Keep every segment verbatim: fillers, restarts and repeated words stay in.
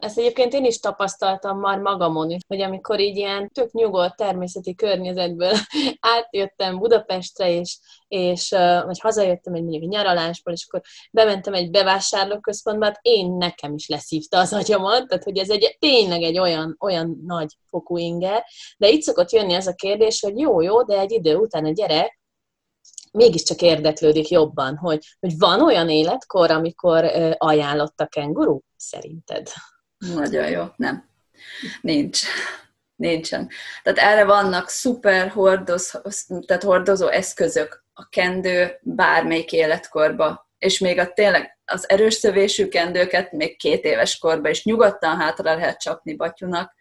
Ezt egyébként én is tapasztaltam már magamon is, hogy amikor így ilyen tök nyugodt természeti környezetből átjöttem Budapestre, és, és vagy hazajöttem egy mondjuk nyaralásból, és akkor bementem egy bevásárlóközpontba, hát én nekem is leszívta az agyamat, tehát hogy ez egy, tényleg egy olyan, olyan nagy fokú inger, de itt szokott jönni ez a kérdés, hogy jó-jó, de egy idő után a gyerek mégiscsak érdeklődik jobban, hogy, hogy van olyan életkor, amikor ajánlott a kenguru, szerinted? Nagyon jó, nem. Nincs. Nincsen. Tehát erre vannak szuper hordoz, tehát hordozó eszközök a kendő bármelyik életkorba, és még a tényleg az erős szövésű kendőket még két éves korban is nyugodtan hátra lehet csapni batyunak.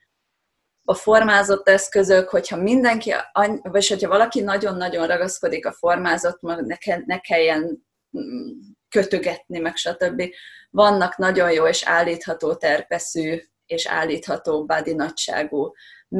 A formázott eszközök, hogyha mindenki, vagy hogyha valaki nagyon-nagyon ragaszkodik a formázott, ne, ne kelljen kötögetni, meg stb. Vannak nagyon jó és állítható terpeszű és állítható body nagyságú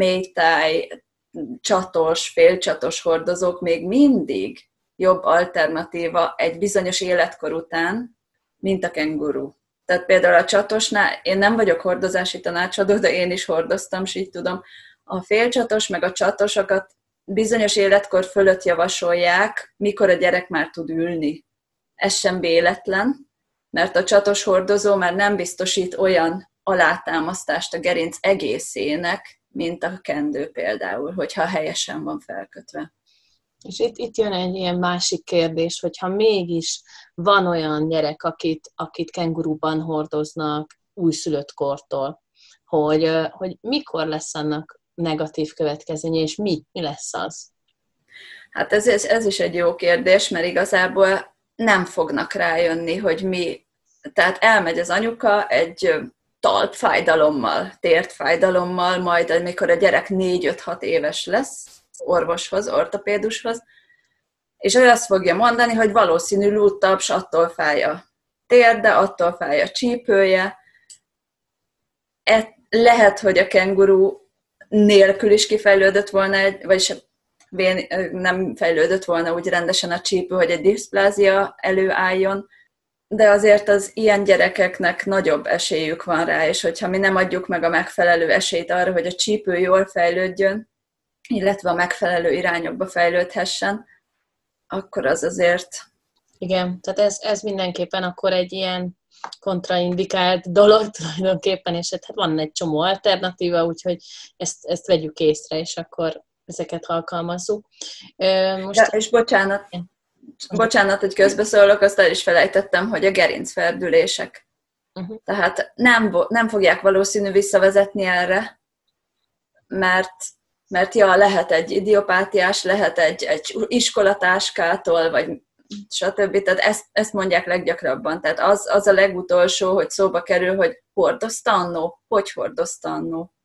mélytáj, csatos, félcsatos hordozók még mindig jobb alternatíva egy bizonyos életkor után, mint a kenguru. Tehát például a csatosnál, én nem vagyok hordozási tanácsadó, de én is hordoztam, és így tudom, a félcsatos meg a csatosokat bizonyos életkor fölött javasolják, mikor a gyerek már tud ülni. Ez sem véletlen, mert a csatos hordozó már nem biztosít olyan alátámasztást a gerinc egészének, mint a kendő például, hogyha helyesen van felkötve. És itt, itt jön egy ilyen másik kérdés, hogyha mégis van olyan gyerek, akit, akit kenguruban hordoznak újszülött kortól, hogy, hogy mikor lesz annak negatív következménye, és mi, mi lesz az? Hát ez, ez, ez is egy jó kérdés, mert igazából nem fognak rájönni, hogy mi, tehát elmegy az anyuka egy talpfájdalommal, tértfájdalommal, majd amikor a gyerek négy-öt-hat éves lesz, orvoshoz, ortopédushoz, és ő azt fogja mondani, hogy valószínű lúttaps, attól fáj a térde, attól fáj a csípője. E, lehet, hogy a kenguru nélkül is kifejlődött volna, egy, vagyis nem fejlődött volna úgy rendesen a csípő, hogy egy diszplázia előálljon, de azért az ilyen gyerekeknek nagyobb esélyük van rá, és hogyha mi nem adjuk meg a megfelelő esélyt arra, hogy a csípő jól fejlődjön, illetve a megfelelő irányokba fejlődhessen, akkor az azért... Igen, tehát ez, ez mindenképpen akkor egy ilyen kontraindikált dolog tulajdonképpen, és hát van egy csomó alternatíva, úgyhogy ezt, ezt vegyük észre, és akkor ezeket alkalmazzuk. Most... Ja, és bocsánat, bocsánat, hogy közbeszólok, azt el is felejtettem, hogy a gerincferdülések. Uh-huh. Tehát nem, nem fogják valószínű visszavezetni erre, mert Mert ja, lehet egy idiopátiás, lehet egy, egy iskolatáskától, vagy stb. Tehát ezt, ezt mondják leggyakrabban. Tehát az, az a legutolsó, hogy szóba kerül, hogy hordozta annó? Hogy hordozta annó?